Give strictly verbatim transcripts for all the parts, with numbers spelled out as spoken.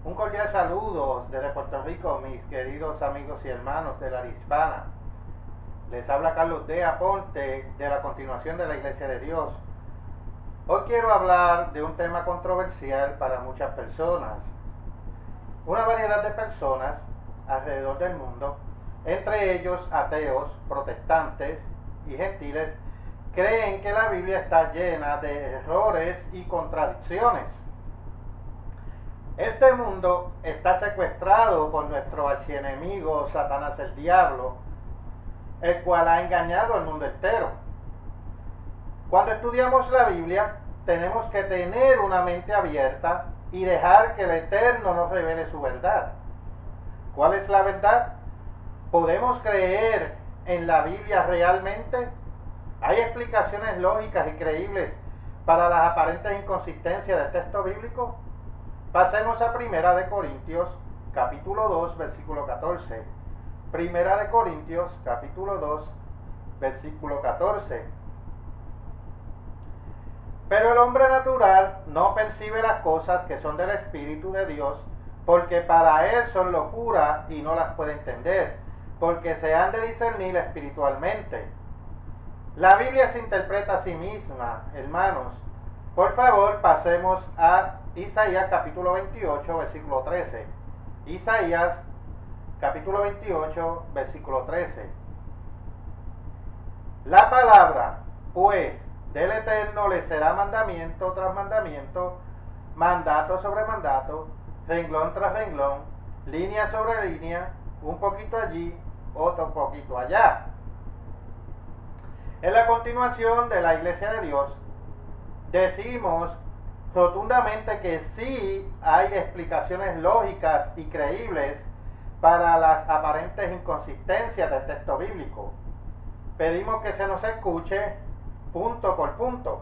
Un cordial saludo desde Puerto Rico, mis queridos amigos y hermanos de la hispana. Les habla Carlos de Aponte de la continuación de la Iglesia de Dios. Hoy quiero hablar de un tema controversial para muchas personas. Una variedad de personas alrededor del mundo, entre ellos ateos, protestantes y gentiles, creen que la Biblia está llena de errores y contradicciones. Este mundo está secuestrado por nuestro archienemigo Satanás el Diablo, el cual ha engañado al mundo entero. Cuando estudiamos la Biblia, tenemos que tener una mente abierta y dejar que el Eterno nos revele su verdad. ¿Cuál es la verdad? ¿Podemos creer en la Biblia realmente? ¿Hay explicaciones lógicas y creíbles para las aparentes inconsistencias del texto bíblico? Pasemos a Primera de Corintios, capítulo dos, versículo catorce. Primera de Corintios, capítulo dos, versículo catorce. Pero el hombre natural no percibe las cosas que son del Espíritu de Dios, porque para él son locura y no las puede entender, porque se han de discernir espiritualmente. La Biblia se interpreta a sí misma, hermanos. Por favor, pasemos a Isaías capítulo veintiocho, versículo trece. Isaías capítulo veintiocho, versículo trece. La palabra, pues, del Eterno le será mandamiento tras mandamiento, mandato sobre mandato, renglón tras renglón, línea sobre línea, un poquito allí, otro poquito allá. En la continuación de la Iglesia de Dios, decimos rotundamente que sí hay explicaciones lógicas y creíbles para las aparentes inconsistencias del texto bíblico. Pedimos que se nos escuche punto por punto.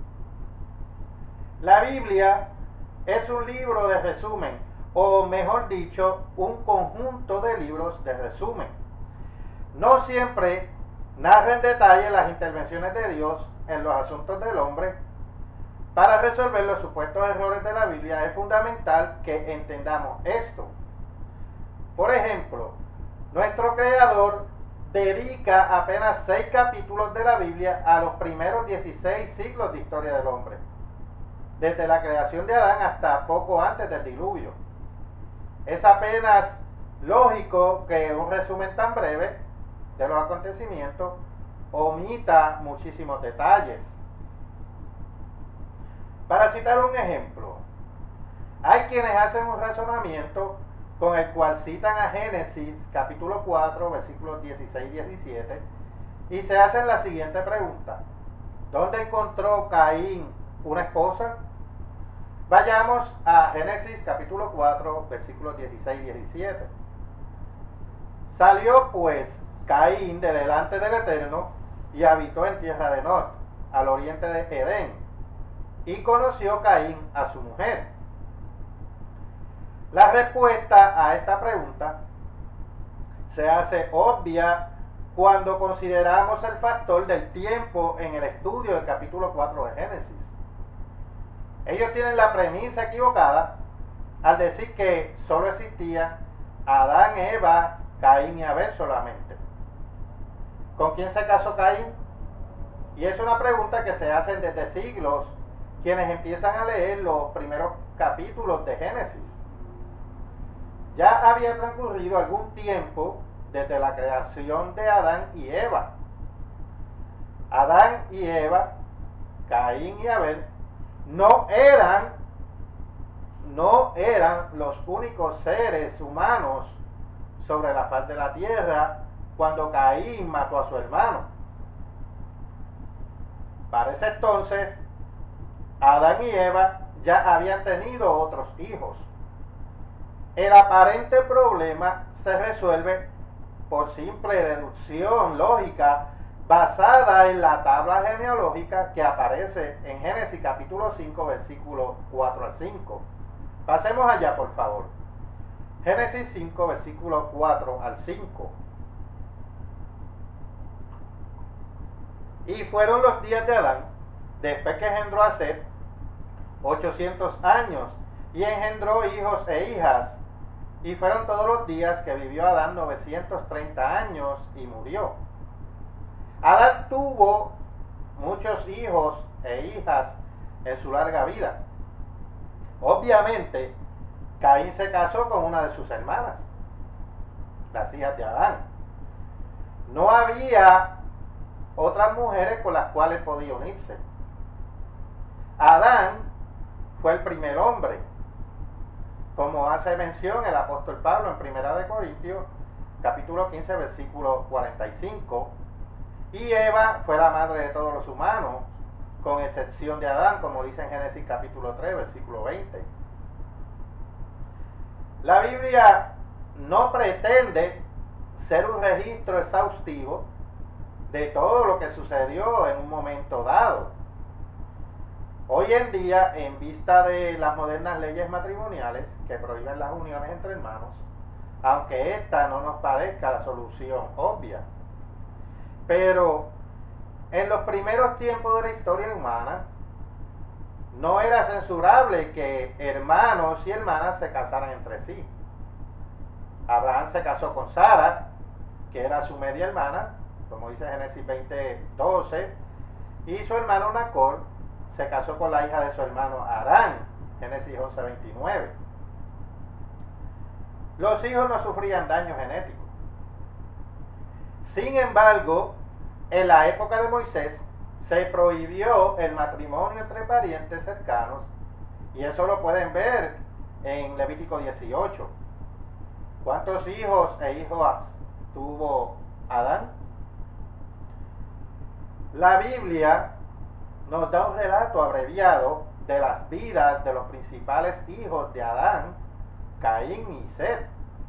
La Biblia es un libro de resumen, o mejor dicho, un conjunto de libros de resumen. No siempre narra en detalle las intervenciones de Dios en los asuntos del hombre. Para resolver los supuestos errores de la Biblia es fundamental que entendamos esto. Por ejemplo, nuestro Creador dedica apenas seis capítulos de la Biblia a los primeros dieciséis siglos de historia del hombre, desde la creación de Adán hasta poco antes del diluvio. Es apenas lógico que un resumen tan breve de los acontecimientos omita muchísimos detalles. Para citar un ejemplo, hay quienes hacen un razonamiento con el cual citan a Génesis capítulo cuatro, versículos dieciséis y diecisiete, y se hacen la siguiente pregunta: ¿dónde encontró Caín una esposa? Vayamos a Génesis capítulo cuatro, versículos dieciséis y diecisiete. Salió pues Caín de delante del Eterno y habitó en tierra de Nod, al oriente de Edén, y conoció Caín a su mujer. La respuesta a esta pregunta se hace obvia cuando consideramos el factor del tiempo en el estudio del capítulo cuatro de Génesis. Ellos tienen la premisa equivocada al decir que solo existía Adán, Eva, Caín y Abel solamente. ¿Con quién se casó Caín? Y es una pregunta que se hacen desde siglos quienes empiezan a leer los primeros capítulos de Génesis. Ya había transcurrido algún tiempo desde la creación de Adán y Eva. Adán y Eva, Caín y Abel, no eran, no eran los únicos seres humanos sobre la faz de la tierra cuando Caín mató a su hermano. Para ese entonces, Adán y Eva ya habían tenido otros hijos. El aparente problema se resuelve por simple deducción lógica basada en la tabla genealógica que aparece en Génesis capítulo cinco, versículos cuatro al cinco. Pasemos allá, por favor. Génesis cinco, versículos cuatro al cinco. Y fueron los días de Adán, después que engendró a Set, ochocientos años, y engendró hijos e hijas, y fueron todos los días que vivió Adán novecientos treinta años y murió. Adán tuvo muchos hijos e hijas en su larga vida. Obviamente, Caín se casó con una de sus hermanas, las hijas de Adán. No había otras mujeres con las cuales podía unirse. Adán fue el primer hombre, como hace mención el apóstol Pablo en Primera de Corintios, capítulo quince, versículo cuarenta y cinco. Y Eva fue la madre de todos los humanos, con excepción de Adán, como dice en Génesis capítulo tres, versículo veinte. La Biblia no pretende ser un registro exhaustivo de todo lo que sucedió en un momento dado. Hoy en día, en vista de las modernas leyes matrimoniales que prohíben las uniones entre hermanos, aunque esta no nos parezca la solución obvia, pero en los primeros tiempos de la historia humana no era censurable que hermanos y hermanas se casaran entre sí. Abraham se casó con Sara, que era su media hermana, como dice Génesis veinte, doce, y su hermano Nacor se casó con la hija de su hermano Harán, Génesis once, veintinueve. Los hijos no sufrían daño genético. Sin embargo, en la época de Moisés se prohibió el matrimonio entre parientes cercanos, y eso lo pueden ver en Levítico dieciocho. ¿Cuántos hijos e hijas tuvo Adán? La Biblia nos da un relato abreviado de las vidas de los principales hijos de Adán, Caín y Set,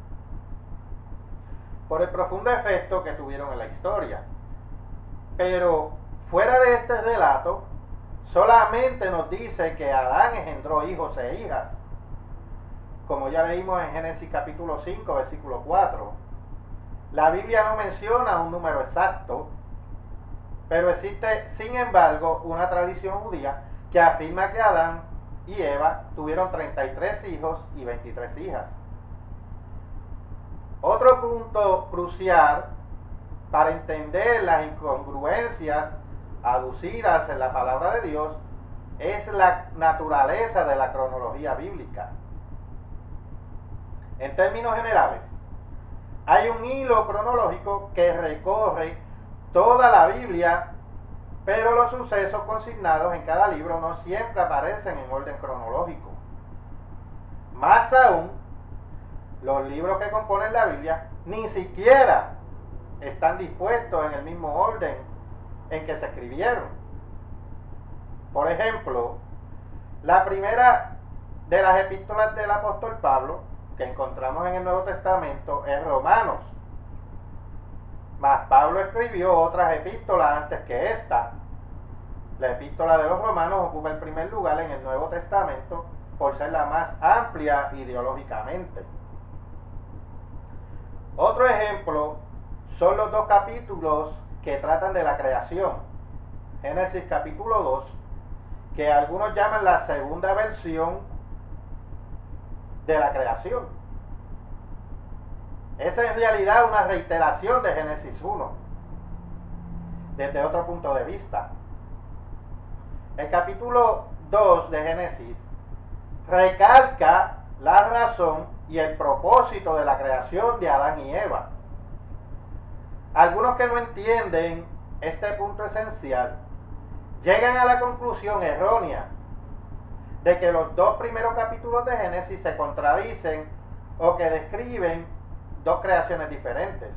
por el profundo efecto que tuvieron en la historia. Pero fuera de este relato, solamente nos dice que Adán engendró hijos e hijas, como ya leímos en Génesis capítulo cinco, versículo cuatro. La Biblia no menciona un número exacto, pero existe, sin embargo, una tradición judía que afirma que Adán y Eva tuvieron treinta y tres hijos y veintitrés hijas. Otro punto crucial para entender las incongruencias aducidas en la palabra de Dios es la naturaleza de la cronología bíblica. En términos generales, hay un hilo cronológico que recorre toda la Biblia, pero los sucesos consignados en cada libro no siempre aparecen en orden cronológico. Más aún, los libros que componen la Biblia ni siquiera están dispuestos en el mismo orden en que se escribieron. Por ejemplo, la primera de las epístolas del apóstol Pablo que encontramos en el Nuevo Testamento es Romanos. Mas Pablo escribió otras epístolas antes que esta. La epístola de los Romanos ocupa el primer lugar en el Nuevo Testamento por ser la más amplia ideológicamente. Otro ejemplo son los dos capítulos que tratan de la creación. Génesis capítulo dos, que algunos llaman la segunda versión de la creación. Es en realidad una reiteración de Génesis uno, desde otro punto de vista. El capítulo dos de Génesis recalca la razón y el propósito de la creación de Adán y Eva. Algunos que no entienden este punto esencial llegan a la conclusión errónea de que los dos primeros capítulos de Génesis se contradicen o que describen dos creaciones diferentes.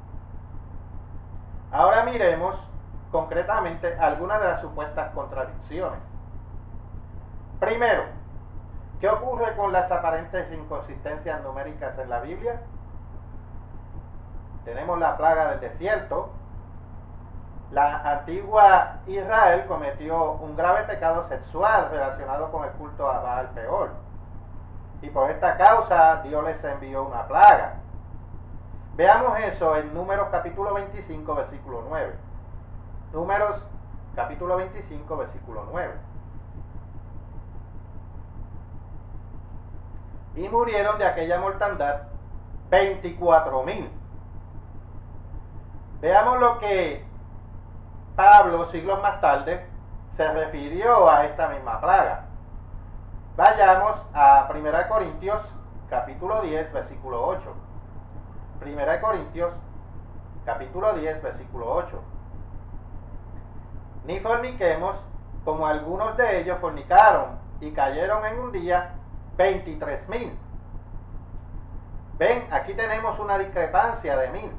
Ahora miremos concretamente algunas de las supuestas contradicciones. Primero, ¿qué ocurre con las aparentes inconsistencias numéricas en la Biblia? Tenemos la plaga del desierto. La antigua Israel cometió un grave pecado sexual relacionado con el culto a Baal Peor, y por esta causa Dios les envió una plaga. Veamos eso en Números capítulo veinticinco, versículo nueve. Números capítulo veinticinco, versículo nueve. y murieron de aquella mortandad veinticuatro mil. Veamos lo que Pablo, siglos más tarde, se refirió a esta misma plaga. Vayamos a primera de Corintios, capítulo diez, versículo ocho. primera de Corintios, capítulo diez, versículo ocho. Ni forniquemos, como algunos de ellos fornicaron, y cayeron en un día veintitrés mil. Ven, aquí tenemos una discrepancia de mil.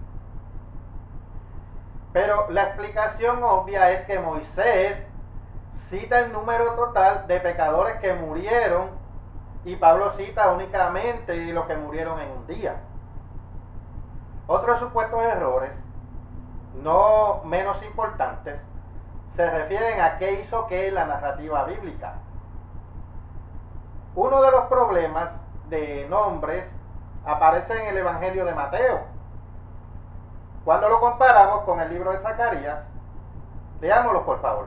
Pero la explicación obvia es que Moisés cita el número total de pecadores que murieron y Pablo cita únicamente los que murieron en un día. Otros supuestos errores, no menos importantes, se refieren a qué hizo qué en la narrativa bíblica. Uno de los problemas de nombres aparece en el Evangelio de Mateo. Cuando lo comparamos con el libro de Zacarías, leámoslo por favor.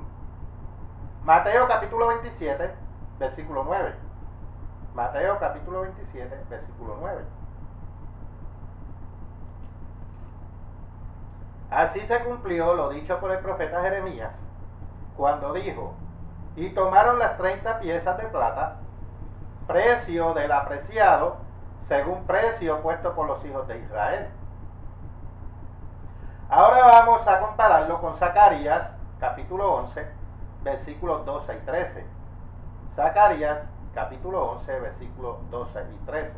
Mateo capítulo veintisiete, versículo nueve. Mateo capítulo veintisiete, versículo nueve. Así se cumplió lo dicho por el profeta Jeremías, cuando dijo: y tomaron las treinta piezas de plata, precio del apreciado, según precio puesto por los hijos de Israel. Ahora vamos a compararlo con Zacarías, capítulo once, versículos doce y trece. Zacarías, capítulo once, versículos doce y trece.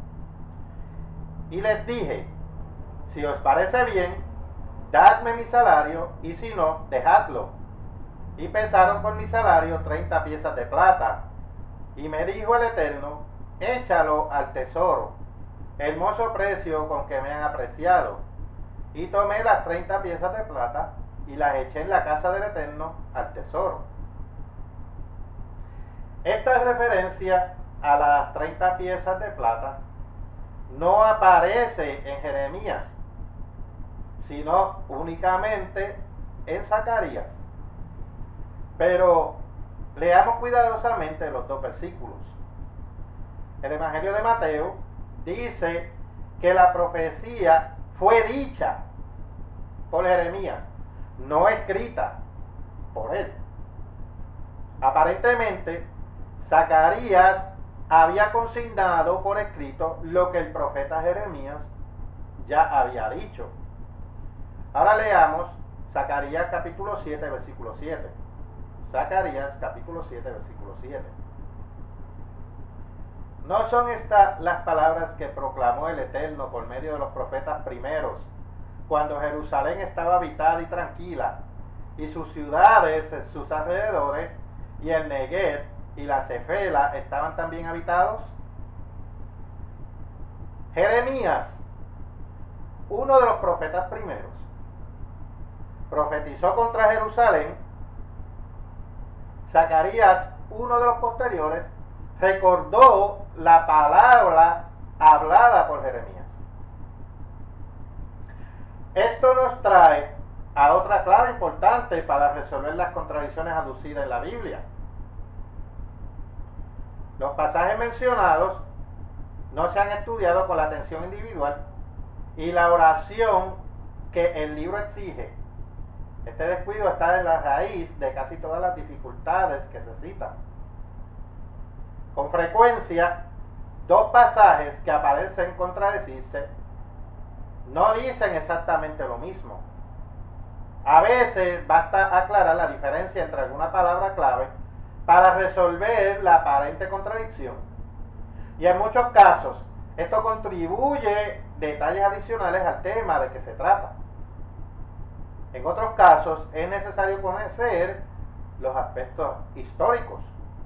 Y les dije: si os parece bien, dadme mi salario, y si no, dejadlo. Y pesaron por mi salario treinta piezas de plata. Y me dijo el Eterno: échalo al tesoro, hermoso precio con que me han apreciado. Y tomé las treinta piezas de plata y las eché en la casa del Eterno al tesoro. Esta referencia a las treinta piezas de plata no aparece en Jeremías, sino únicamente en Zacarías. Pero leamos cuidadosamente los dos versículos. El Evangelio de Mateo dice que la profecía fue dicha por Jeremías, no escrita por él. Aparentemente, Zacarías había consignado por escrito lo que el profeta Jeremías ya había dicho. Ahora leamos Zacarías capítulo siete, versículo siete. Zacarías capítulo siete, versículo siete. ¿No son estas las palabras que proclamó el Eterno por medio de los profetas primeros, cuando Jerusalén estaba habitada y tranquila, y sus ciudades, sus alrededores, y el Neguev y la Cefela estaban también habitados? Jeremías, uno de los profetas primeros, profetizó contra Jerusalén. Zacarías, uno de los posteriores, recordó la palabra hablada por Jeremías. Esto nos trae a otra clave importante para resolver las contradicciones aducidas en la Biblia. Los pasajes mencionados no se han estudiado con la atención individual y la oración que el libro exige. Este descuido está en la raíz de casi todas las dificultades que se citan. Con frecuencia, dos pasajes que parecen contradecirse no dicen exactamente lo mismo. A veces basta aclarar la diferencia entre alguna palabra clave para resolver la aparente contradicción. Y en muchos casos, esto contribuye detalles adicionales al tema de que se trata. En otros casos, es necesario conocer los aspectos históricos.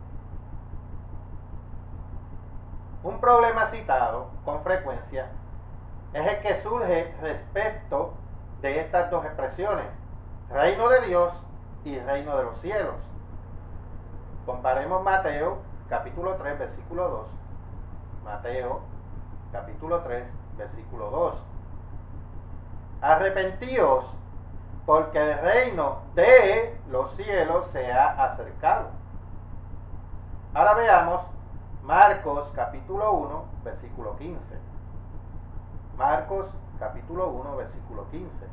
Un problema citado con frecuencia es el que surge respecto de estas dos expresiones: reino de Dios y reino de los cielos. Comparemos Mateo capítulo tres, versículo dos. Mateo capítulo tres, versículo dos. Arrepentíos, porque el reino de los cielos se ha acercado. Ahora veamos Marcos capítulo uno, versículo quince. Marcos capítulo uno, versículo quince.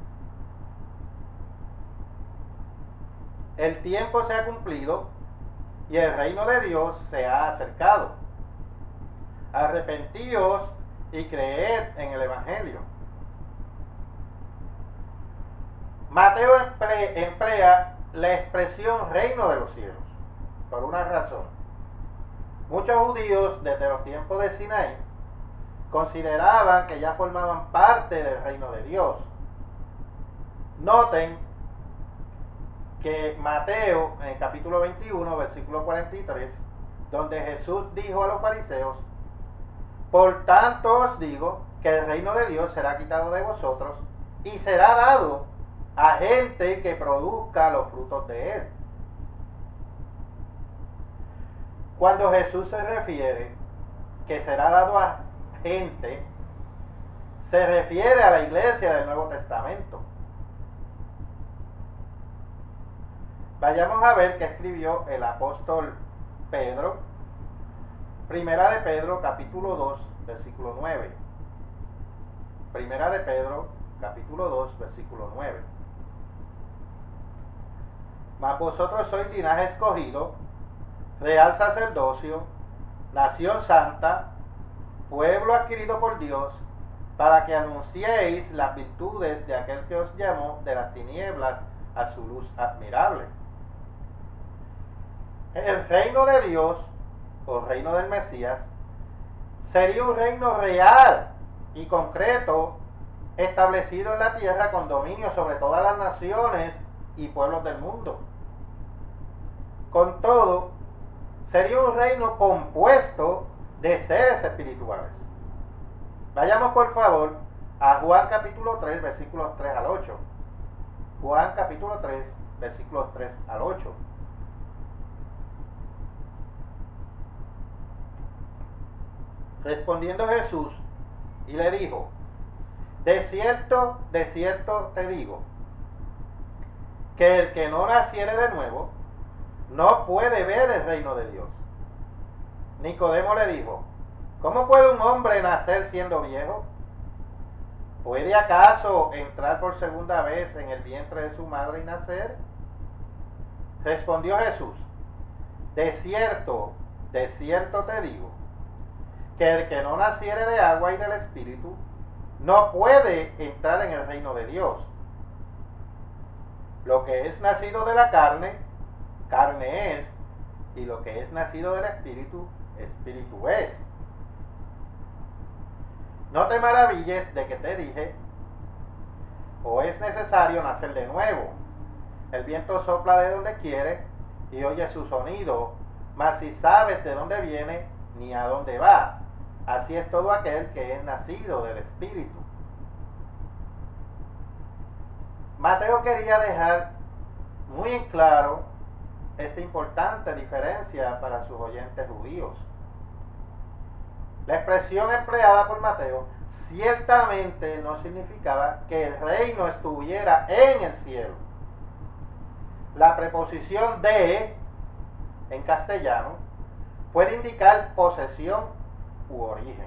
El tiempo se ha cumplido y el reino de Dios se ha acercado. Arrepentíos y creed en el Evangelio. Mateo emplea la expresión reino de los cielos por una razón. Muchos judíos desde los tiempos de Sinaí consideraban que ya formaban parte del reino de Dios. Noten que Mateo, en el capítulo veintiuno, versículo cuarenta y tres, donde Jesús dijo a los fariseos: por tanto os digo que el reino de Dios será quitado de vosotros y será dado a gente que produzca los frutos de él. Cuando Jesús se refiere que será dado a gente, se refiere a la iglesia del Nuevo Testamento. Vayamos a ver qué escribió el apóstol Pedro. Primera de Pedro, capítulo dos, versículo nueve. Primera de Pedro, capítulo dos, versículo nueve. Mas vosotros sois linaje escogido, real sacerdocio, nación santa, pueblo adquirido por Dios, para que anunciéis las virtudes de aquel que os llamó de las tinieblas a su luz admirable. El reino de Dios, o reino del Mesías, sería un reino real y concreto, establecido en la tierra con dominio sobre todas las naciones y pueblos del mundo. Con todo, sería un reino compuesto de seres espirituales. Vayamos por favor a Juan capítulo tres, versículos tres al ocho. Juan capítulo tres, versículos tres al ocho. Respondiendo Jesús y le dijo: de cierto, de cierto te digo, que el que no naciere de nuevo no puede ver el reino de Dios. Nicodemo le dijo: ¿cómo puede un hombre nacer siendo viejo? ¿Puede acaso entrar por segunda vez en el vientre de su madre y nacer? Respondió Jesús: de cierto, de cierto te digo, que el que no naciere de agua y del Espíritu no puede entrar en el reino de Dios. Lo que es nacido de la carne, carne es, y lo que es nacido del Espíritu, Espíritu es. No te maravilles de que te dije: o es necesario nacer de nuevo. El viento sopla de donde quiere y oye su sonido, mas si sabes de dónde viene ni a dónde va. Así es todo aquel que es nacido del Espíritu. Mateo quería dejar muy en claro esta importante diferencia para sus oyentes judíos. La expresión empleada por Mateo ciertamente no significaba que el reino estuviera en el cielo. La preposición de en castellano puede indicar posesión u origen,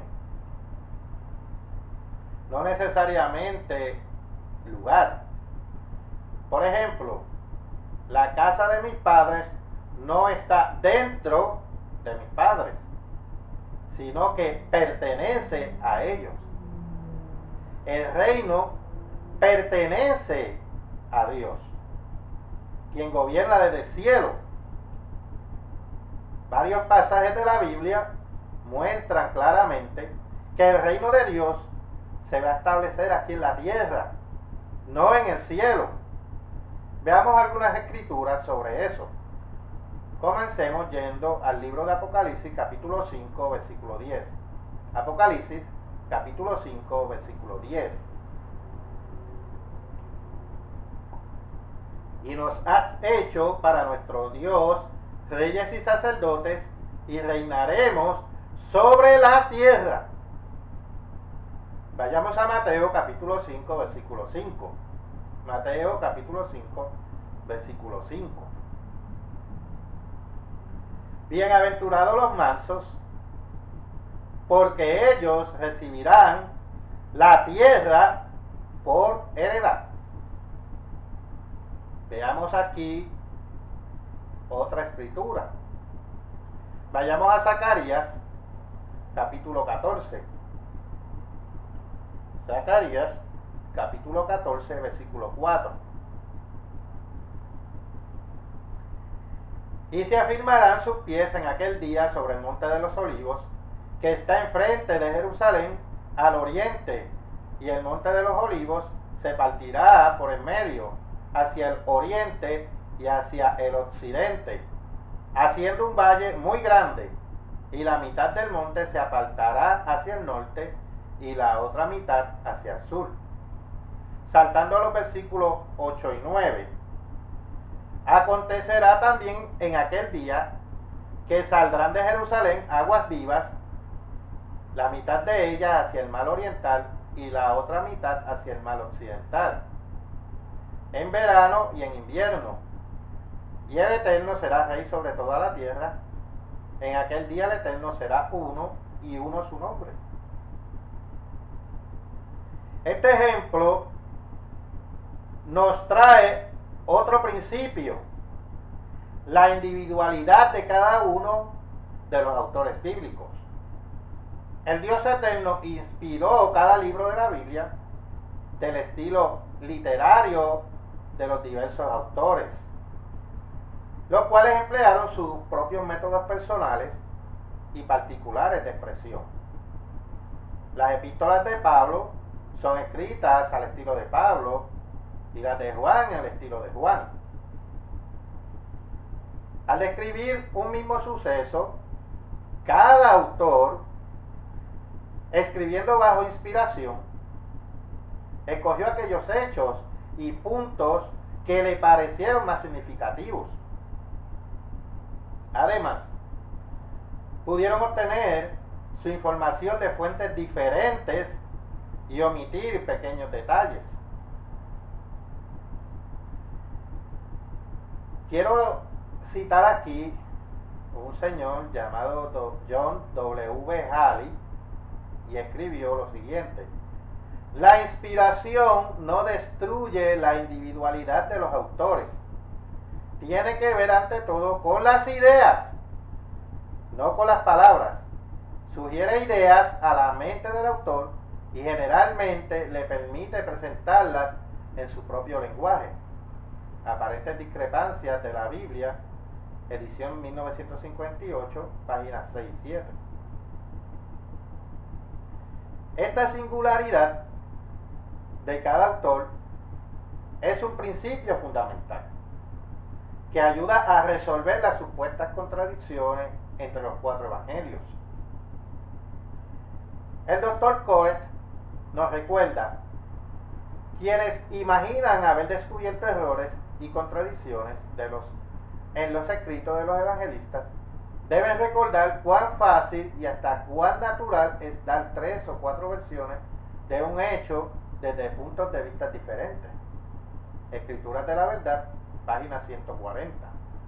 no necesariamente lugar. Por ejemplo, la casa de mis padres no está dentro de mis padres, sino que pertenece a ellos. El reino pertenece a Dios, quien gobierna desde el cielo. Varios pasajes de la Biblia muestran claramente que el reino de Dios se va a establecer aquí en la tierra, no en el cielo. Veamos algunas escrituras sobre eso. Comencemos yendo al libro de Apocalipsis, capítulo cinco, versículo diez. Apocalipsis, capítulo cinco, versículo diez. Y nos has hecho para nuestro Dios reyes y sacerdotes, y reinaremos sobre la tierra. Vayamos a Mateo capítulo cinco, versículo cinco. Mateo capítulo cinco, versículo cinco. Bienaventurados los mansos, porque ellos recibirán la tierra por heredad. Veamos aquí otra escritura. Vayamos a Zacarías, capítulo catorce. Zacarías, capítulo catorce, versículo cuatro. Y se afirmarán sus pies en aquel día sobre el monte de los olivos, que está enfrente de Jerusalén, al oriente, y el monte de los olivos se partirá por el medio, hacia el oriente y hacia el occidente, haciendo un valle muy grande, y la mitad del monte se apartará hacia el norte y la otra mitad hacia el sur. Saltando a los versículos ocho y nueve. Acontecerá también en aquel día que saldrán de Jerusalén aguas vivas, la mitad de ellas hacia el mar oriental y la otra mitad hacia el mar occidental, en verano y en invierno. Y el Eterno será rey sobre toda la tierra. En aquel día el Eterno será uno y uno su nombre. Este ejemplo nos trae otro principio: la individualidad de cada uno de los autores bíblicos. El Dios eterno inspiró cada libro de la Biblia del estilo literario de los diversos autores, los cuales emplearon sus propios métodos personales y particulares de expresión. Las epístolas de Pablo son escritas al estilo de Pablo y las de Juan al estilo de Juan. Al describir un mismo suceso, cada autor, escribiendo bajo inspiración, escogió aquellos hechos y puntos que le parecieron más significativos. Además, pudieron obtener su información de fuentes diferentes y omitir pequeños detalles. Quiero citar aquí un señor llamado John W. Halley, y escribió lo siguiente: la inspiración no destruye la individualidad de los autores. Tiene que ver ante todo con las ideas, no con las palabras. Sugiere ideas a la mente del autor y generalmente le permite presentarlas en su propio lenguaje. Aparentes discrepancias de la Biblia, edición mil novecientos cincuenta y ocho, páginas seis y siete. Esta singularidad de cada autor es un principio fundamental que ayuda a resolver las supuestas contradicciones entre los cuatro evangelios. El doctor Colet nos recuerda: quienes imaginan haber descubierto errores y contradicciones de los, en los escritos de los evangelistas deben recordar cuán fácil y hasta cuán natural es dar tres o cuatro versiones de un hecho desde puntos de vista diferentes. Escrituras de la Verdad, página ciento cuarenta.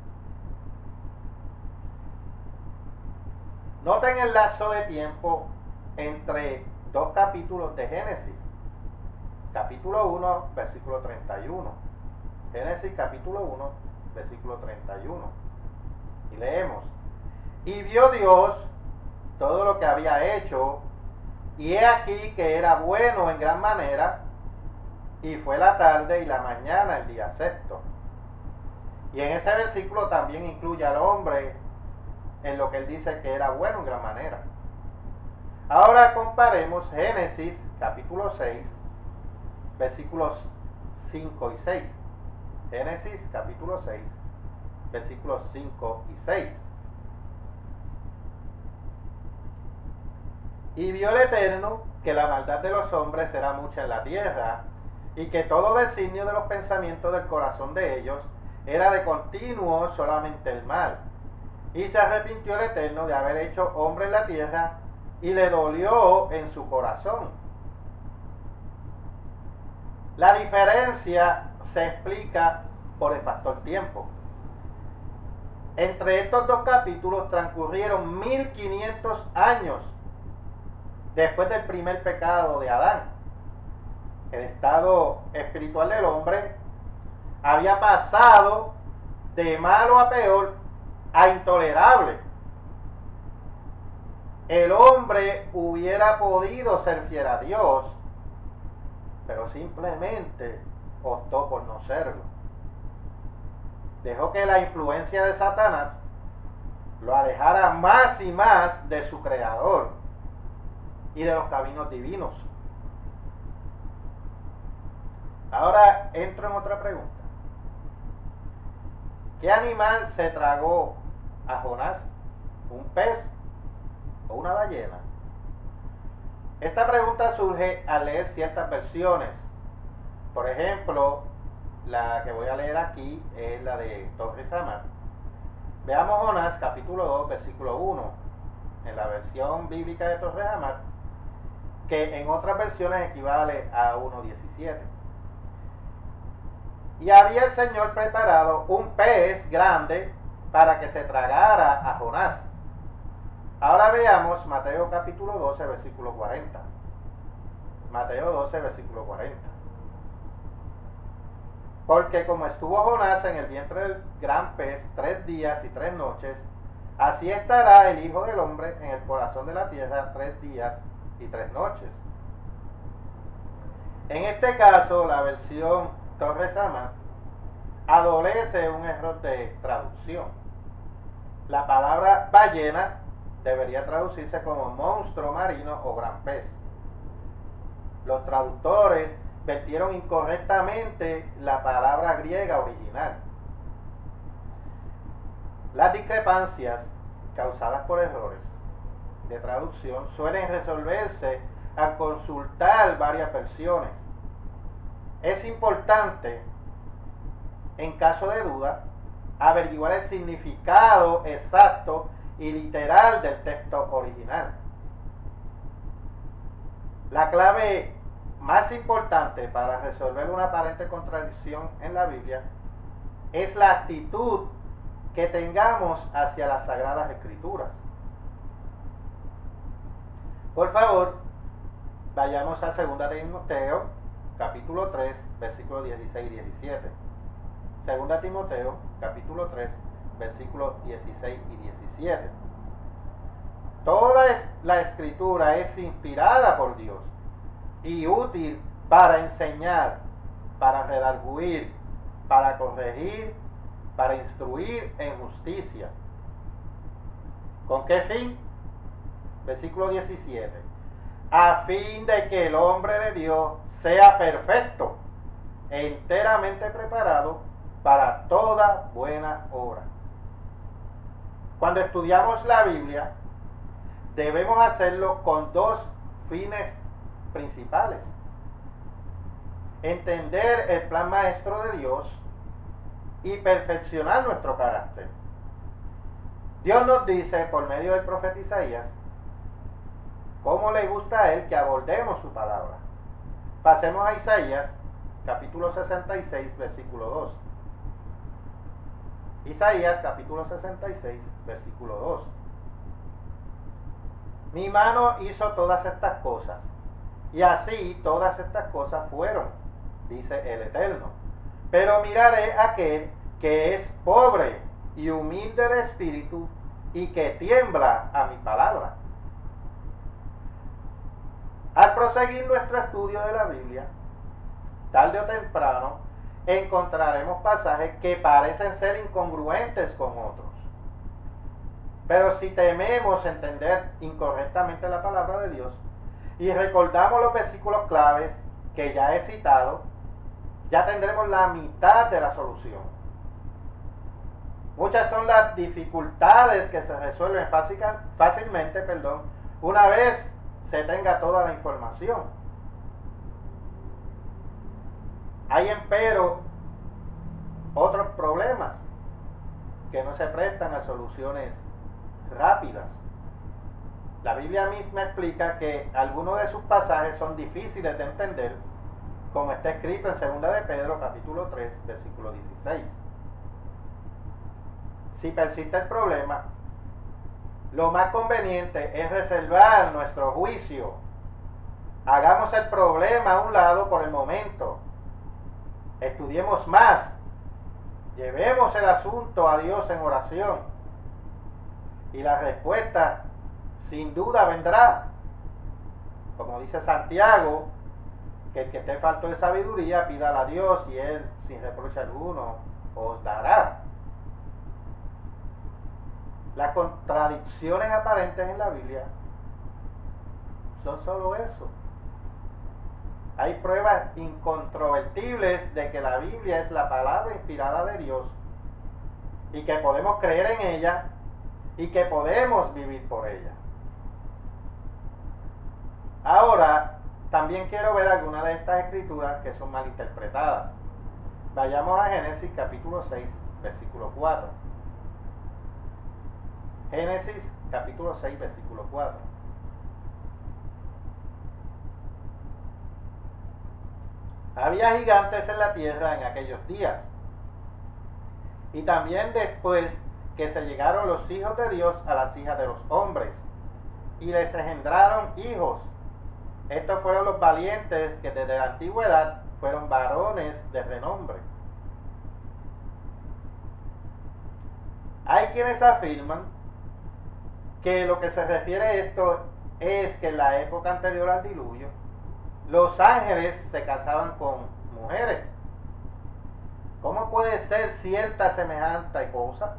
Noten el lapso de tiempo entre dos capítulos de Génesis. Capítulo uno, versículo treinta y uno. Génesis capítulo uno, versículo treinta y uno. Y leemos: y vio Dios todo lo que había hecho, y he aquí que era bueno en gran manera, y fue la tarde y la mañana el día sexto. Y en ese versículo también incluye al hombre en lo que él dice que era bueno en gran manera. Ahora comparemos Génesis capítulo seis, versículos cinco y seis. Génesis capítulo seis, versículos cinco y seis. Y vio el Eterno que la maldad de los hombres era mucha en la tierra, y que todo designio de los pensamientos del corazón de ellos era de continuo solamente el mal. Y se arrepintió el Eterno de haber hecho hombre en la tierra, y le dolió en su corazón. La diferencia se explica por el factor tiempo. Entre estos dos capítulos transcurrieron mil quinientos años, después del primer pecado de Adán. El estado espiritual del hombre había pasado de malo a peor a intolerable. El hombre hubiera podido ser fiel a Dios, pero simplemente optó por no serlo. Dejó que la influencia de Satanás lo alejara más y más de su creador y de los caminos divinos. Ahora entro en otra pregunta. ¿Qué animal se tragó a Jonás? ¿Un pez o una ballena? Esta pregunta surge al leer ciertas versiones. Por ejemplo, la que voy a leer aquí es la de Torres Amat. Veamos Jonás capítulo dos, versículo uno, en la versión bíblica de Torres Amat, que en otras versiones equivale a uno diecisiete. Y había el Señor preparado un pez grande para que se tragara a Jonás. Ahora veamos Mateo capítulo doce, versículo cuarenta. Mateo doce, versículo cuarenta. Porque como estuvo Jonás en el vientre del gran pez tres días y tres noches, así estará el Hijo del Hombre en el corazón de la tierra tres días y tres noches. En este caso, la versión Torres Amat adolece un error de traducción. La palabra ballena debería traducirse como monstruo marino o gran pez. Los traductores vertieron incorrectamente la palabra griega original. Las discrepancias causadas por errores de traducción suelen resolverse al consultar varias versiones. Es importante, en caso de duda, averiguar el significado exacto y literal del texto original. La clave más importante para resolver una aparente contradicción en la Biblia es la actitud que tengamos hacia las Sagradas Escrituras. Por favor, vayamos a segunda de Timoteo, capítulo tres, versículos dieciséis y diecisiete. segunda Timoteo, capítulo tres, versículos dieciséis y diecisiete. Toda la Escritura es inspirada por Dios y útil para enseñar, para redarguir, para corregir, para instruir en justicia. ¿Con qué fin? Versículo diecisiete. A fin de que el hombre de Dios sea perfecto e enteramente preparado para toda buena obra. Cuando estudiamos la Biblia, debemos hacerlo con dos fines principales: entender el plan maestro de Dios y perfeccionar nuestro carácter. Dios nos dice por medio del profeta Isaías cómo le gusta a él que abordemos su palabra. Pasemos a Isaías capítulo sesenta y seis, versículo dos. Isaías capítulo sesenta y seis, versículo dos. Mi mano hizo todas estas cosas, y así todas estas cosas fueron, dice el Eterno. Pero miraré a aquel que es pobre y humilde de espíritu y que tiembla a mi palabra. Al proseguir nuestro estudio de la Biblia, tarde o temprano encontraremos pasajes que parecen ser incongruentes con otros. Pero si tememos entender incorrectamente la palabra de Dios y recordamos los versículos claves que ya he citado, ya tendremos la mitad de la solución. Muchas son las dificultades que se resuelven fácil, fácilmente, perdón, una vez se tenga toda la información. Hay empero otros problemas que no se prestan a soluciones rápidas. La Biblia misma explica que algunos de sus pasajes son difíciles de entender, como está escrito en segunda de Pedro capítulo tres, versículo dieciséis. Si persiste el problema, lo más conveniente es reservar nuestro juicio Hagamos el problema a un lado por el momento. Estudiemos más. Llevemos el asunto a Dios en oración. Y la respuesta sin duda vendrá. Como dice Santiago, que el que te faltó de sabiduría, pídala a Dios y Él, sin reproche alguno, os dará. Las contradicciones aparentes en la Biblia son solo eso. Hay pruebas incontrovertibles de que la Biblia es la palabra inspirada de Dios y que podemos creer en ella y que podemos vivir por ella. Ahora, también quiero ver algunas de estas escrituras que son mal interpretadas. Vayamos a Génesis capítulo seis, versículo cuatro. Génesis capítulo seis, versículo cuatro. Había gigantes en la tierra en aquellos días. Y también después que se llegaron los hijos de Dios a las hijas de los hombres, y les engendraron hijos. Estos fueron los valientes que desde la antigüedad fueron varones de renombre. Hay quienes afirman que lo que se refiere a esto es que en la época anterior al diluvio, los ángeles se casaban con mujeres. ¿Cómo puede ser cierta semejante cosa?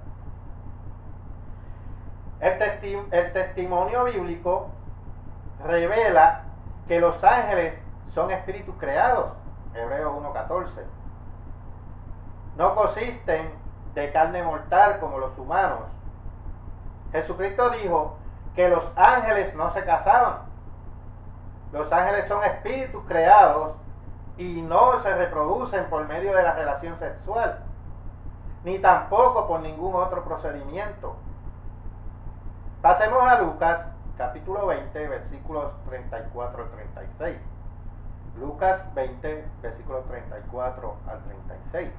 El, testi- el testimonio bíblico revela que los ángeles son espíritus creados, Hebreos uno catorce. No consisten de carne mortal como los humanos. Jesucristo dijo que los ángeles no se casaban. Los ángeles son espíritus creados y no se reproducen por medio de la relación sexual, ni tampoco por ningún otro procedimiento. Pasemos a Lucas capítulo veinte, versículos treinta y cuatro al treinta y seis. Lucas veinte, versículos treinta y cuatro al treinta y seis.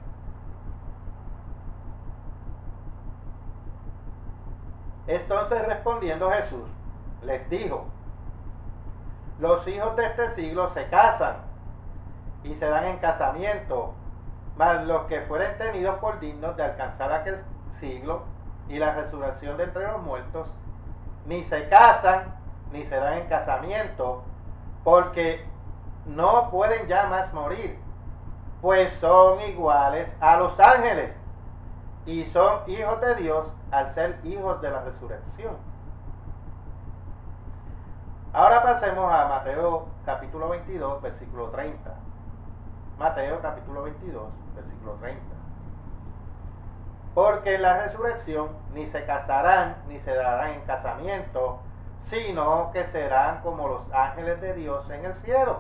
Entonces respondiendo Jesús, les dijo: los hijos de este siglo se casan y se dan en casamiento, mas los que fueren tenidos por dignos de alcanzar aquel siglo y la resurrección de entre los muertos, ni se casan ni se dan en casamiento, porque no pueden ya más morir, pues son iguales a los ángeles y son hijos de Dios al ser hijos de la resurrección. Ahora pasemos a Mateo capítulo veintidós, versículo treinta. Mateo capítulo veintidós, versículo treinta. Porque en la resurrección ni se casarán ni se darán en casamiento, sino que serán como los ángeles de Dios en el cielo.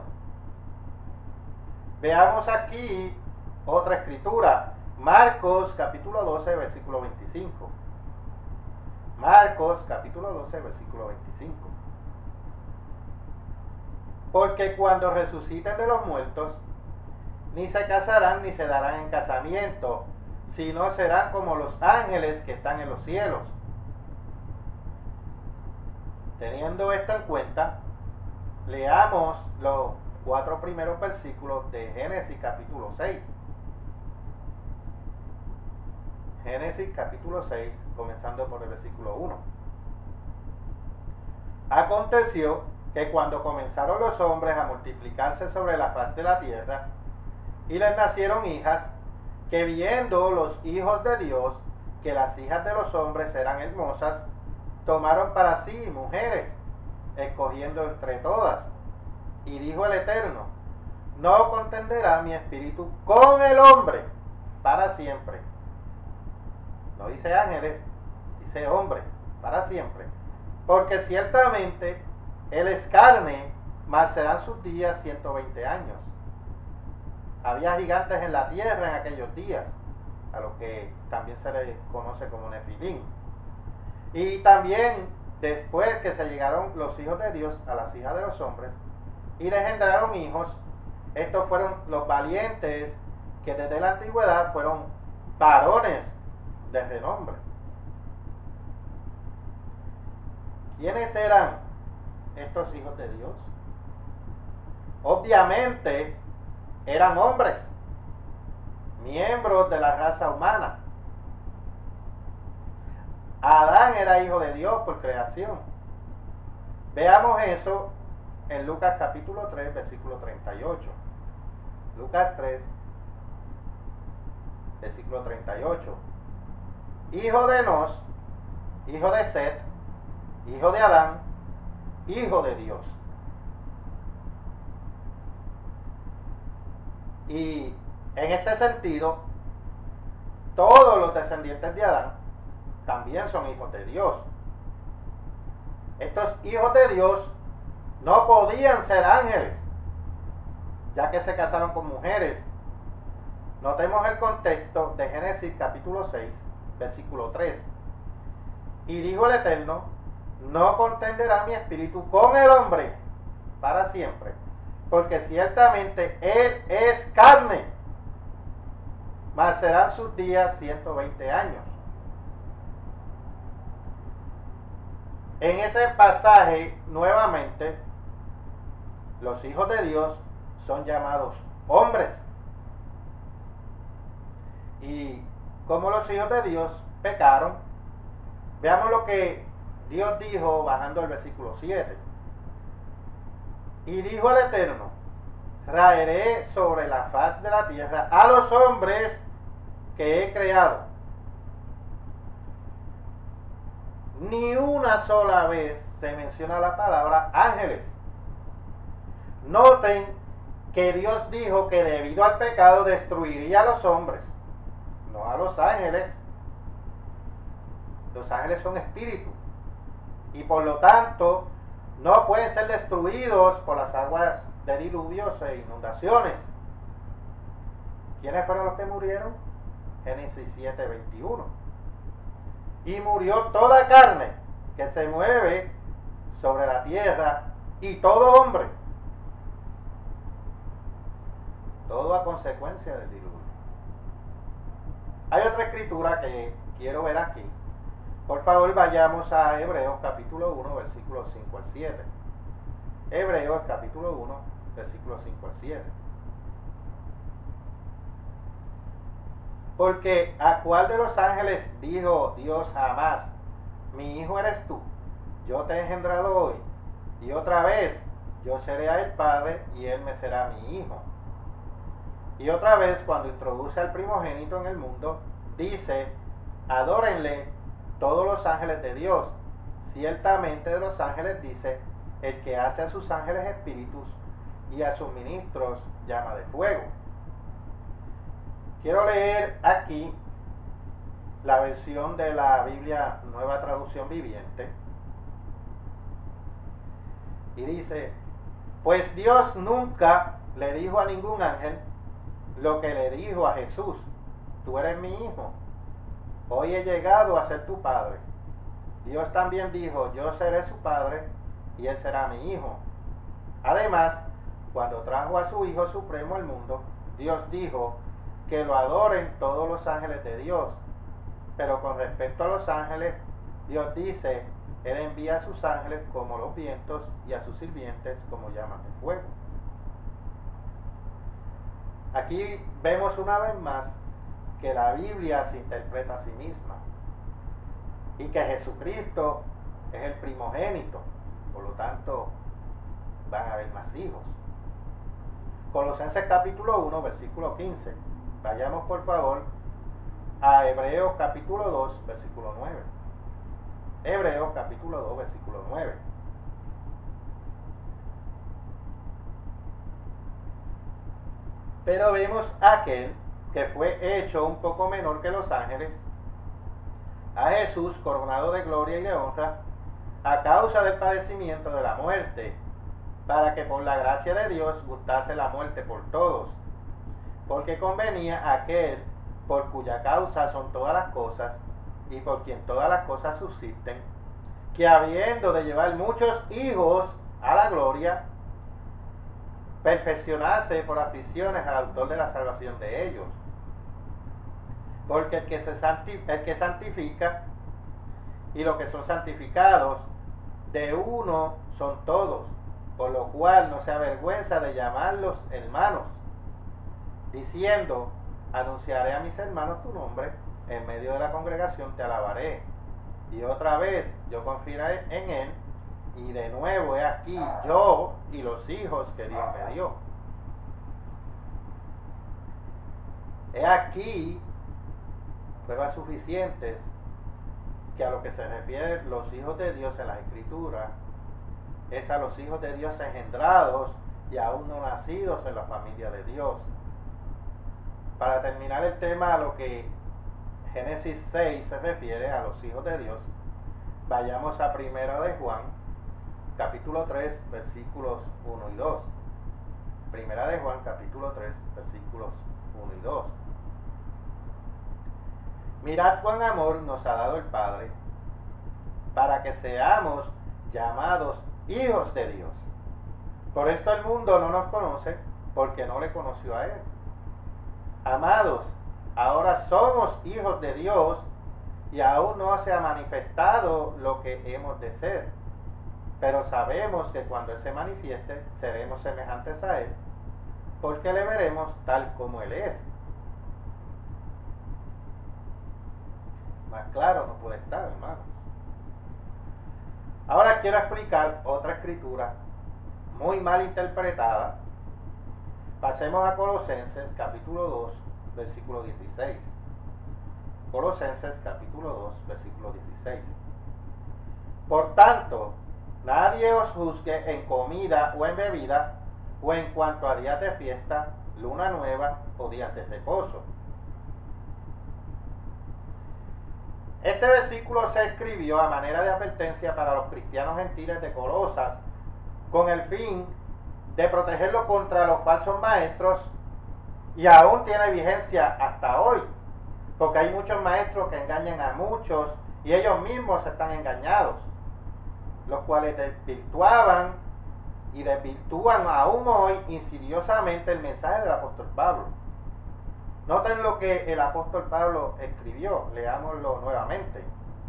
Veamos aquí otra escritura, Marcos capítulo doce, versículo veinticinco. Marcos capítulo doce, versículo veinticinco. Porque cuando resuciten de los muertos, ni se casarán ni se darán en casamiento, sino serán como los ángeles que están en los cielos. Teniendo esto en cuenta, leamos los cuatro primeros versículos de Génesis capítulo seis. Génesis capítulo seis, comenzando por el versículo uno. Aconteció que cuando comenzaron los hombres a multiplicarse sobre la faz de la tierra, y les nacieron hijas, que viendo los hijos de Dios que las hijas de los hombres eran hermosas, tomaron para sí mujeres, escogiendo entre todas. Y dijo el Eterno: no contenderá mi espíritu con el hombre para siempre. No dice ángeles, dice hombre, para siempre. Porque ciertamente él es carne, mas serán sus días ciento veinte años. Había gigantes en la tierra en aquellos días, a lo que también se le conoce como Nefilim. Y también después que se llegaron los hijos de Dios a las hijas de los hombres y les engendraron hijos, estos fueron los valientes que desde la antigüedad fueron varones de renombre. ¿Quiénes eran estos hijos de Dios? obviamente eran hombres, miembros de la raza humana. Adán era hijo de Dios por creación. Veamos eso en Lucas capítulo tres, versículo treinta y ocho. Lucas tres, versículo treinta y ocho. Hijo de Enos, hijo de Set, hijo de Adán, hijo de Dios. Y en este sentido, todos los descendientes de Adán también son hijos de Dios. Estos hijos de Dios no podían ser ángeles, ya que se casaron con mujeres. Notemos el contexto de Génesis capítulo seis, versículo tres. Y dijo el Eterno, no contenderá mi espíritu con el hombre para siempre, porque ciertamente él es carne, mas serán sus días ciento veinte años. En ese pasaje, nuevamente, los hijos de Dios son llamados hombres. Y como los hijos de Dios pecaron, veamos lo que Dios dijo bajando el versículo siete. Y dijo el Eterno, raeré sobre la faz de la tierra a los hombres que he creado. Ni una sola vez se menciona la palabra ángeles. Noten que Dios dijo que debido al pecado destruiría a los hombres, no a los ángeles. Los ángeles son espíritus y por lo tanto no pueden ser destruidos por las aguas de diluvios e inundaciones. ¿Quiénes fueron los que murieron? Génesis siete, veintiuno. Y murió toda carne que se mueve sobre la tierra y todo hombre. Todo a consecuencia del diluvio. Hay otra escritura que quiero ver aquí. Por favor, vayamos a Hebreos capítulo uno, versículos cinco al siete. Hebreos capítulo uno, versículos cinco al siete. Porque ¿a cuál de los ángeles dijo Dios jamás, mi hijo eres tú, yo te he engendrado hoy, y otra vez yo seré a él padre y él me será mi hijo? Y otra vez, cuando introduce al primogénito en el mundo, dice, adórenle todos los ángeles de Dios. Ciertamente de los ángeles dice, el que hace a sus ángeles espíritus y a sus ministros llama de fuego. Quiero leer aquí la versión de la Biblia Nueva Traducción Viviente. Y dice, pues Dios nunca le dijo a ningún ángel lo que le dijo a Jesús, tú eres mi hijo, hoy he llegado a ser tu padre. Dios también dijo, yo seré su padre y él será mi hijo. Además, cuando trajo a su Hijo Supremo al mundo, Dios dijo que lo adoren todos los ángeles de Dios. Pero con respecto a los ángeles, Dios dice, Él envía a sus ángeles como los vientos y a sus sirvientes como llamas de fuego. Aquí vemos una vez más que la Biblia se interpreta a sí misma y que Jesucristo es el primogénito, por lo tanto van a haber más hijos. Colosenses capítulo uno, versículo quince. Vayamos por favor a Hebreos capítulo dos, versículo nueve. Hebreos capítulo dos, versículo nueve. Pero vemos a aquel que fue hecho un poco menor que los ángeles, a Jesús coronado de gloria y de honra, a causa del padecimiento de la muerte, para que por la gracia de Dios gustase la muerte por todos, porque convenía a aquel por cuya causa son todas las cosas, y por quien todas las cosas subsisten, que habiendo de llevar muchos hijos a la gloria, perfeccionarse por aflicciones al autor de la salvación de ellos. Porque el que, se santifica, el que santifica y los que son santificados, de uno son todos, por lo cual no se avergüenza de llamarlos hermanos, diciendo, anunciaré a mis hermanos tu nombre, en medio de la congregación te alabaré. Y otra vez yo confiaré en él, y de nuevo he aquí yo y los hijos que Dios me dio. He aquí pruebas suficientes que a lo que se refiere los hijos de Dios en las Escrituras es a los hijos de Dios engendrados y aún no nacidos en la familia de Dios. Para terminar el tema, a lo que Génesis seis se refiere a los hijos de Dios, vayamos a Primera de Juan, capítulo tres, versículos uno y dos. Primera de Juan, capítulo tres, versículos uno y dos. Mirad cuán amor nos ha dado el Padre, para que seamos llamados hijos de Dios. Por esto el mundo no nos conoce, porque no le conoció a Él. Amados, ahora somos hijos de Dios, y aún no se ha manifestado lo que hemos de ser. Pero sabemos que cuando Él se manifieste, seremos semejantes a Él, porque le veremos tal como Él es. Más claro no puede estar, hermanos. Ahora quiero explicar otra escritura muy mal interpretada. Pasemos a Colosenses capítulo dos, versículo dieciséis. Colosenses capítulo dos, versículo dieciséis. Por tanto, nadie os juzgue en comida o en bebida, o en cuanto a días de fiesta, luna nueva o días de reposo. Este versículo se escribió a manera de advertencia para los cristianos gentiles de Colosas, con el fin de protegerlos contra los falsos maestros, y aún tiene vigencia hasta hoy, porque hay muchos maestros que engañan a muchos y ellos mismos están engañados, los cuales desvirtuaban y desvirtúan aún hoy insidiosamente el mensaje del apóstol Pablo. Noten lo que el apóstol Pablo escribió, leámoslo nuevamente.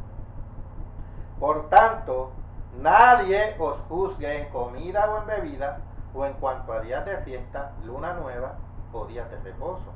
Por tanto, nadie os juzgue en comida o en bebida, o en cuanto a días de fiesta, luna nueva o días de reposo.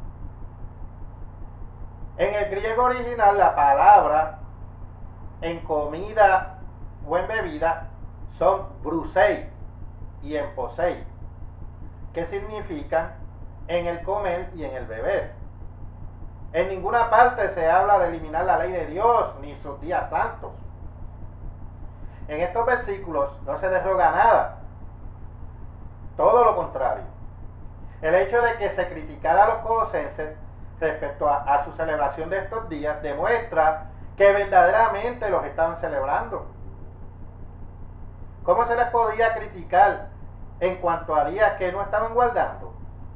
En el griego original, la palabra en comida o en bebida son brusei y emposei, que significan en el comer y en el beber. En ninguna parte se habla de eliminar la ley de Dios ni sus días santos. En estos versículos no se deroga nada, todo lo contrario. El hecho de que se criticara a los colosenses respecto a, a su celebración de estos días demuestra que verdaderamente los estaban celebrando. ¿Cómo se les podía criticar en cuanto a días que no estaban guardando?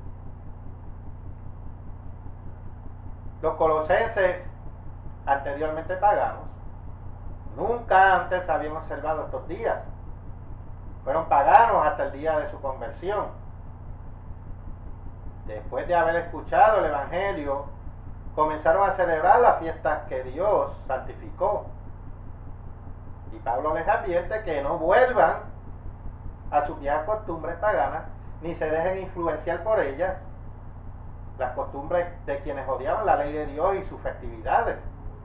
Los colosenses, anteriormente paganos, nunca antes habían observado estos días. Fueron paganos hasta el día de su conversión. Después de haber escuchado el Evangelio, comenzaron a celebrar las fiestas que Dios santificó. Y Pablo les advierte que no vuelvan a sus viejas costumbres paganas, ni se dejen influenciar por ellas, las costumbres de quienes odiaban la ley de Dios y sus festividades.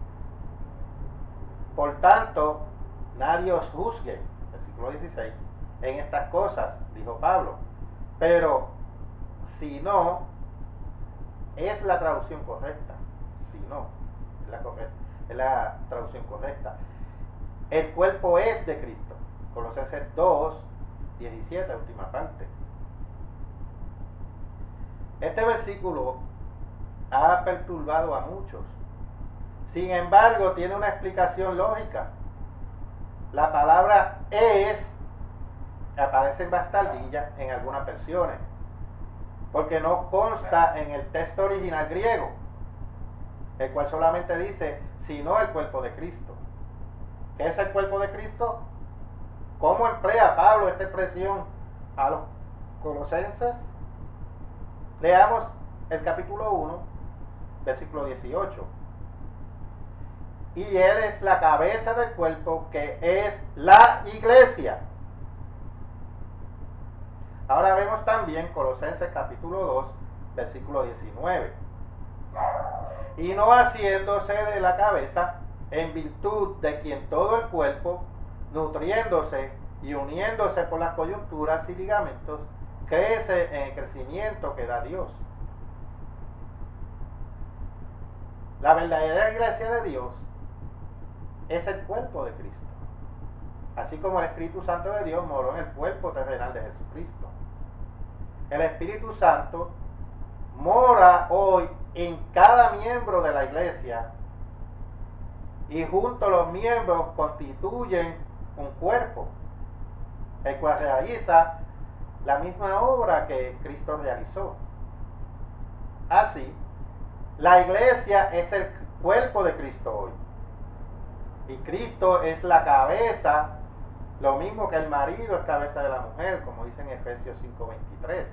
Por tanto, nadie os juzgue, versículo dieciséis, en estas cosas, dijo Pablo. Pero, si no, es la traducción correcta. Si no, es la, correcta, es la traducción correcta. El cuerpo es de Cristo. Colosenses dos, diecisiete, última parte. Este versículo ha perturbado a muchos. Sin embargo, tiene una explicación lógica. La palabra es aparece en bastardilla en algunas versiones, porque no consta en el texto original griego, el cual solamente dice, sino el cuerpo de Cristo. ¿Qué es el cuerpo de Cristo? ¿Cómo emplea Pablo esta expresión a los colosenses? Leamos el capítulo uno, versículo dieciocho. Y Él es la cabeza del cuerpo, que es la iglesia. en Colosenses capítulo dos, versículo diecinueve. Y no haciéndose de la cabeza, en virtud de quien todo el cuerpo, nutriéndose y uniéndose por las coyunturas y ligamentos, crece en el crecimiento que da Dios. La verdadera iglesia de Dios es el cuerpo de Cristo, así como el Espíritu Santo de Dios moró en el cuerpo terrenal de Jesucristo. El Espíritu Santo mora hoy en cada miembro de la iglesia y juntos los miembros constituyen un cuerpo, el cual realiza la misma obra que Cristo realizó. Así, la iglesia es el cuerpo de Cristo hoy. Y Cristo es la cabeza, lo mismo que el marido es cabeza de la mujer, como dice en Efesios cinco veintitrés.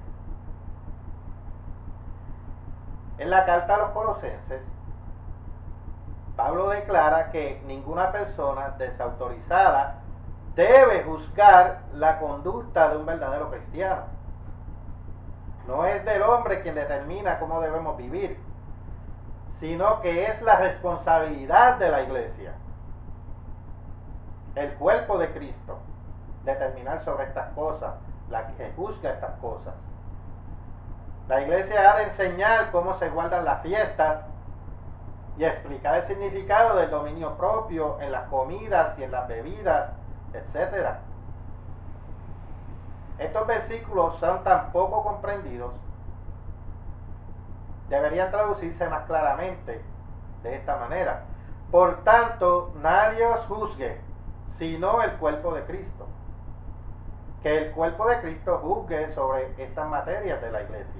En la carta a los Colosenses, Pablo declara que ninguna persona desautorizada debe juzgar la conducta de un verdadero cristiano. No es del hombre quien determina cómo debemos vivir, sino que es la responsabilidad de la iglesia, el cuerpo de Cristo, determinar sobre estas cosas, la que juzga estas cosas. La iglesia ha de enseñar cómo se guardan las fiestas y explicar el significado del dominio propio en las comidas y en las bebidas, etcétera. Estos versículos son tan poco comprendidos, deberían traducirse más claramente de esta manera. Por tanto, nadie os juzgue, sino el cuerpo de Cristo. Que el cuerpo de Cristo juzgue sobre estas materias de la iglesia.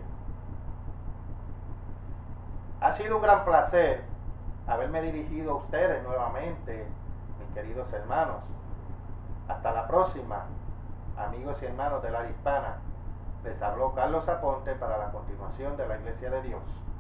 Ha sido un gran placer haberme dirigido a ustedes nuevamente, mis queridos hermanos. Hasta la próxima, amigos y hermanos del área hispana. Les habló Carlos Aponte para la continuación de la Iglesia de Dios.